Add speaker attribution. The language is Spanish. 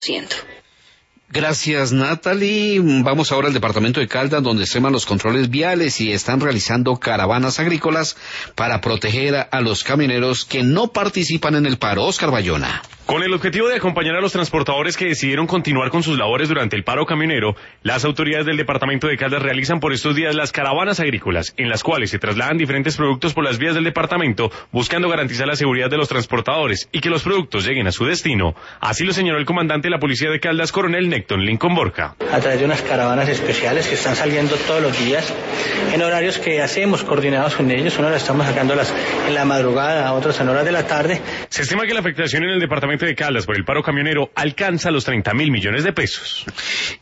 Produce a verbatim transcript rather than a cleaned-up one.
Speaker 1: ciento.
Speaker 2: Gracias, Natalie. Vamos ahora al departamento de Caldas, donde extreman los controles viales y están realizando caravanas agrícolas para proteger a, a los camioneros que no participan en el paro. Oscar Bayona.
Speaker 3: Con el objetivo de acompañar a los transportadores que decidieron continuar con sus labores durante el paro camionero, las autoridades del departamento de Caldas realizan por estos días las caravanas agrícolas, en las cuales se trasladan diferentes productos por las vías del departamento, buscando garantizar la seguridad de los transportadores y que los productos lleguen a su destino. Así lo señaló el comandante de la policía de Caldas, coronel Nécton Lincoln Borja.
Speaker 4: A través de unas caravanas especiales que están saliendo todos los días, en horarios que hacemos coordinados con ellos, unas las estamos sacándolas en la madrugada, otras en horas de la tarde.
Speaker 3: Se estima que la afectación en el departamento de Caldas por el paro camionero alcanza los treinta mil millones de pesos.